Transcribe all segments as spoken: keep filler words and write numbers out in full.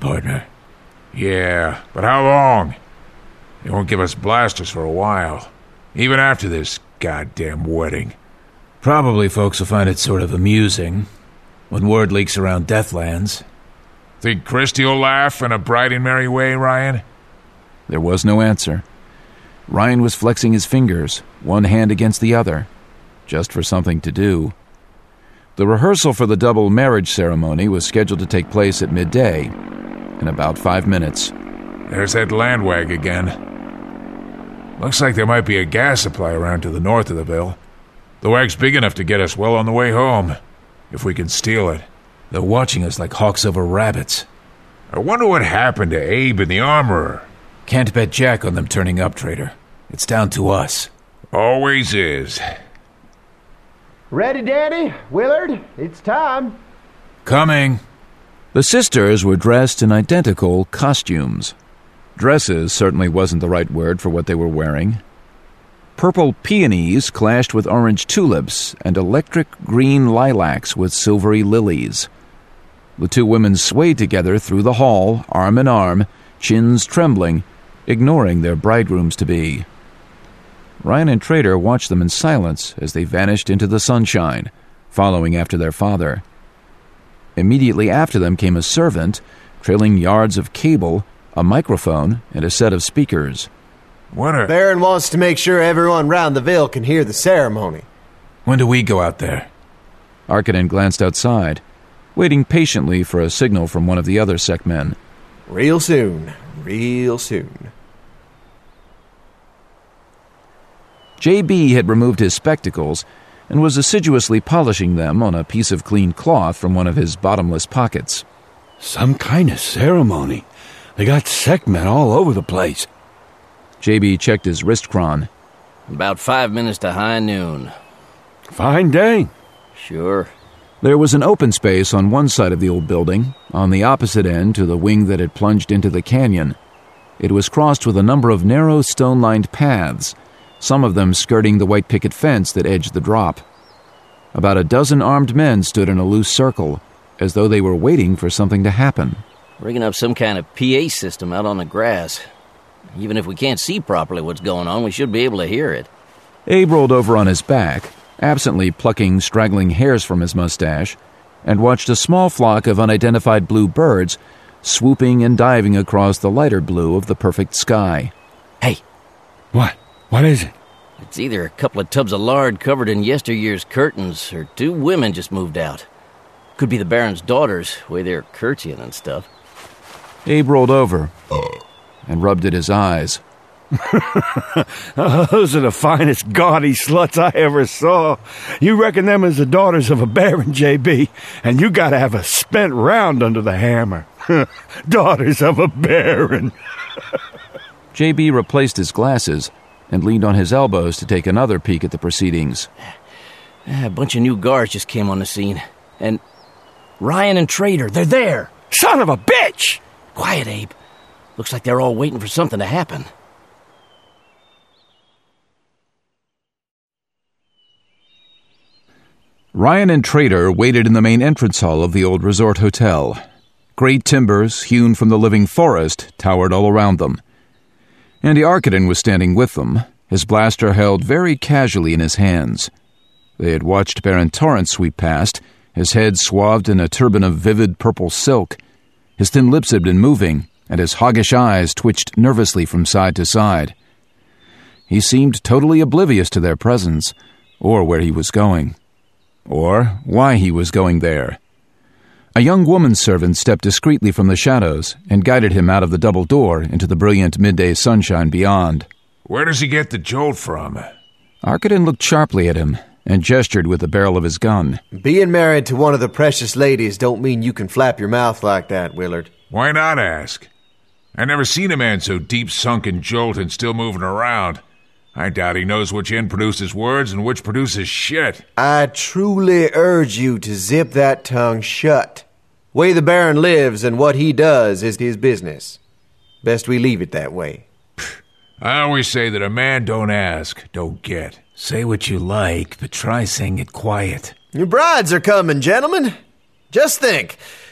partner. Yeah, but how long? They won't give us blasters for a while. Even after this goddamn wedding. Probably folks will find it sort of amusing when word leaks around Deathlands. Think Christie will laugh in a bright and merry way, Ryan? There was no answer. Ryan was flexing his fingers, one hand against the other, just for something to do. The rehearsal for the double marriage ceremony was scheduled to take place at midday, in about five minutes. There's that landwag again. Looks like there might be a gas supply around to the north of the Ville. The wag's big enough to get us well on the way home, if we can steal it. They're watching us like hawks over rabbits. I wonder what happened to Abe and the armorer. Can't bet jack on them turning up, Trader. It's down to us. Always is. Ready, Danny? Willard? It's time. Coming. The sisters were dressed in identical costumes. Dresses certainly wasn't the right word for what they were wearing. Purple peonies clashed with orange tulips and electric green lilacs with silvery lilies. The two women swayed together through the hall, arm in arm, chins trembling, ignoring their bridegrooms-to-be. Ryan and Trader watched them in silence as they vanished into the sunshine, following after their father. Immediately after them came a servant, trailing yards of cable, a microphone, and a set of speakers. What a... Baron wants to make sure everyone round the Ville can hear the ceremony. When do we go out there? Arkaden glanced outside, waiting patiently for a signal from one of the other sect men. Real soon. Real soon. J B had removed his spectacles and was assiduously polishing them on a piece of clean cloth from one of his bottomless pockets. Some kind of ceremony. They got sect men all over the place. J B checked his wrist chron. About five minutes to high noon. Fine day. Sure. There was an open space on one side of the old building, on the opposite end to the wing that had plunged into the canyon. It was crossed with a number of narrow stone-lined paths, some of them skirting the white picket fence that edged the drop. About a dozen armed men stood in a loose circle, as though they were waiting for something to happen. Rigging up some kind of P A system out on the grass. Even if we can't see properly what's going on, we should be able to hear it. Abe rolled over on his back, absently plucking straggling hairs from his mustache, and watched a small flock of unidentified blue birds swooping and diving across the lighter blue of the perfect sky. Hey! What? What is it? It's either a couple of tubs of lard covered in yesteryear's curtains, or two women just moved out. Could be the Baron's daughters, way they're curtsying and stuff. Abe rolled over and rubbed at his eyes. Oh, those are the finest gaudy sluts I ever saw. You reckon them as the daughters of a baron, J B, and you gotta have a spent round under the hammer. Daughters of a baron. J B replaced his glasses and leaned on his elbows to take another peek at the proceedings. A bunch of new guards just came on the scene. And Ryan and Trader, they're there. Son of a bitch! Quiet, Abe. Looks like they're all waiting for something to happen. Ryan and Trader waited in the main entrance hall of the old resort hotel. Great timbers, hewn from the living forest, towered all around them. Andy Arkaden was standing with them, his blaster held very casually in his hands. They had watched Baron Torrance sweep past, his head swathed in a turban of vivid purple silk. His thin lips had been moving, and his hoggish eyes twitched nervously from side to side. He seemed totally oblivious to their presence, or where he was going, or why he was going there. A young woman servant stepped discreetly from the shadows and guided him out of the double door into the brilliant midday sunshine beyond. Where does he get the jolt from? Arkaden looked sharply at him and gestured with the barrel of his gun. Being married to one of the precious ladies don't mean you can flap your mouth like that, Willard. Why not ask? I never seen a man so deep-sunk in jolt and still moving around. I doubt he knows which end produces words and which produces shit. I truly urge you to zip that tongue shut. Way the Baron lives and what he does is his business. Best we leave it that way. I always say that a man don't ask, don't get. Say what you like, but try saying it quiet. Your brides are coming, gentlemen. Just think.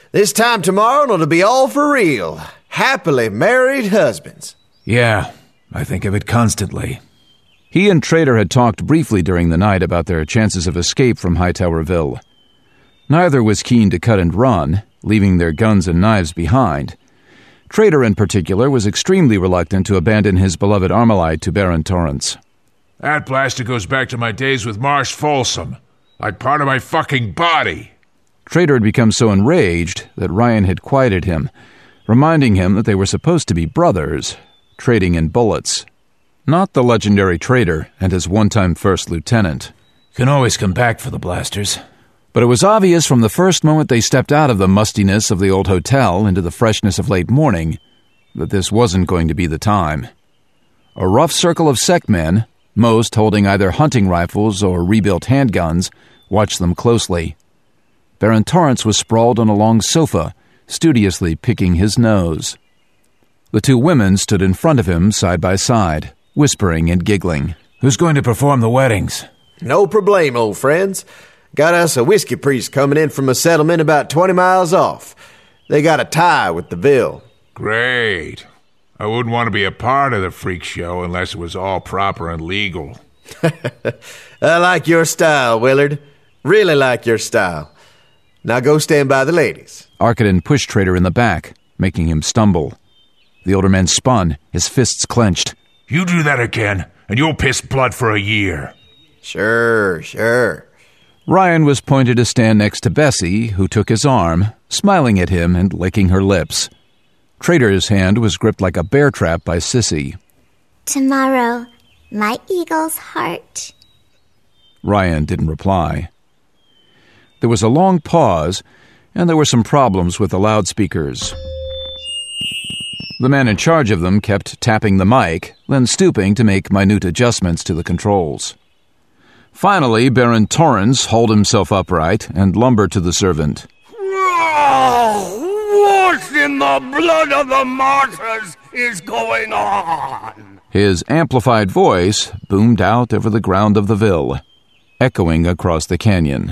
This time tomorrow it'll be all for real. Happily married husbands. Yeah, I think of it constantly. He and Trader had talked briefly during the night about their chances of escape from Hightowerville. Neither was keen to cut and run, leaving their guns and knives behind. Trader, in particular, was extremely reluctant to abandon his beloved Armalite to Baron Torrance. That blaster goes back to my days with Marsh Folsom, like part of my fucking body. Trader had become so enraged that Ryan had quieted him, reminding him that they were supposed to be brothers, trading in bullets. Not the legendary Trader and his one-time first lieutenant. Can always come back for the blasters. But it was obvious from the first moment they stepped out of the mustiness of the old hotel into the freshness of late morning that this wasn't going to be the time. A rough circle of sect men, most holding either hunting rifles or rebuilt handguns, watched them closely. Baron Torrance was sprawled on a long sofa, studiously picking his nose. The two women stood in front of him side by side, whispering and giggling. Who's going to perform the weddings? No problemo, old friends. Got us a whiskey priest coming in from a settlement about twenty miles off. They got a tie with the Ville. Great. I wouldn't want to be a part of the freak show unless it was all proper and legal. I like your style, Willard. Really like your style. Now go stand by the ladies. Arkaden pushed Trader in the back, making him stumble. The older man spun, his fists clenched. You do that again, and you'll piss blood for a year. Sure, sure. Ryan was pointed to stand next to Bessie, who took his arm, smiling at him and licking her lips. Trader's hand was gripped like a bear trap by Sissy. Tomorrow, my eagle's heart. Ryan didn't reply. There was a long pause, and there were some problems with the loudspeakers. The man in charge of them kept tapping the mic, then stooping to make minute adjustments to the controls. Finally, Baron Torrance hauled himself upright and lumbered to the servant. What in the blood of the martyrs is going on? His amplified voice boomed out over the ground of the Ville, echoing across the canyon.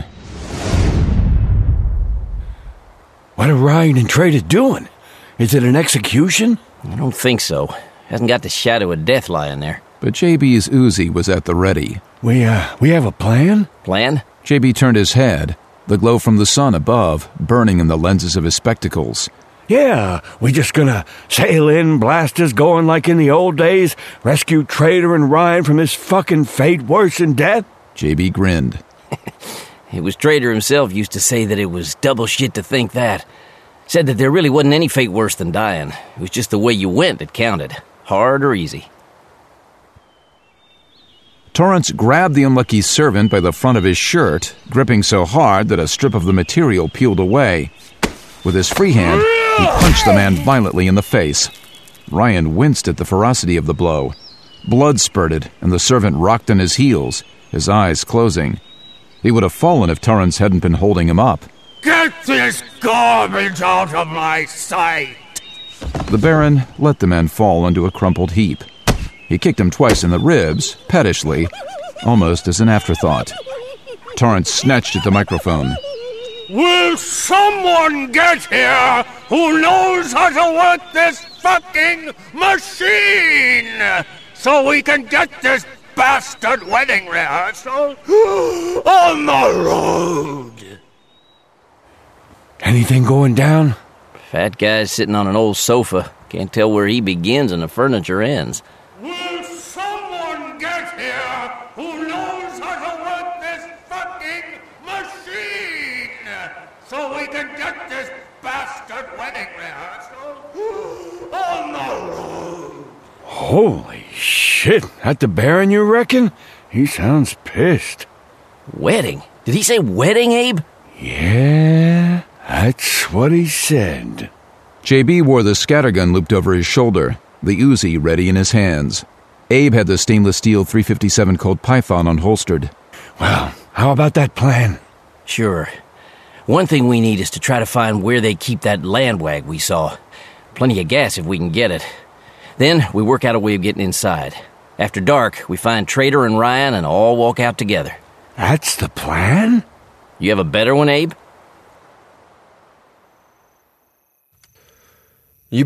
What are Ryan and Trader doing? Is it an execution? I don't think so. Hasn't got the shadow of death lying there. But J B's Uzi was at the ready. We, uh, we have a plan? Plan? J B turned his head, the glow from the sun above burning in the lenses of his spectacles. Yeah, we just gonna sail in, blasters going like in the old days, rescue Trader and Ryan from his fucking fate worse than death? J B grinned. It was Trader himself used to say that it was double shit to think that. Said that there really wasn't any fate worse than dying. It was just the way you went that counted, hard or easy. Torrance grabbed the unlucky servant by the front of his shirt, gripping so hard that a strip of the material peeled away. With his free hand, he punched the man violently in the face. Ryan winced at the ferocity of the blow. Blood spurted, and the servant rocked on his heels, his eyes closing. He would have fallen if Torrance hadn't been holding him up. Get this garbage out of my sight! The Baron let the man fall into a crumpled heap. He kicked him twice in the ribs, pettishly, almost as an afterthought. Torrance snatched at the microphone. Will someone get here who knows how to work this fucking machine so we can get this bastard wedding rehearsal on the road? Anything going down? Fat guy's sitting on an old sofa. Can't tell where he begins and the furniture ends. Will someone get here who knows how to work this fucking machine so we can get this bastard wedding rehearsal on the road? Holy shit, that the Baron, you reckon? He sounds pissed. Wedding? Did he say wedding, Abe? Yeah, that's what he said. J B wore the scattergun looped over his shoulder, the Uzi ready in his hands. Abe had the stainless steel three fifty-seven Colt Python unholstered. Well, how about that plan? Sure. One thing we need is to try to find where they keep that landwag we saw. Plenty of gas if we can get it. Then we work out a way of getting inside. After dark, we find Trader and Ryan and all walk out together. That's the plan? You have a better one, Abe?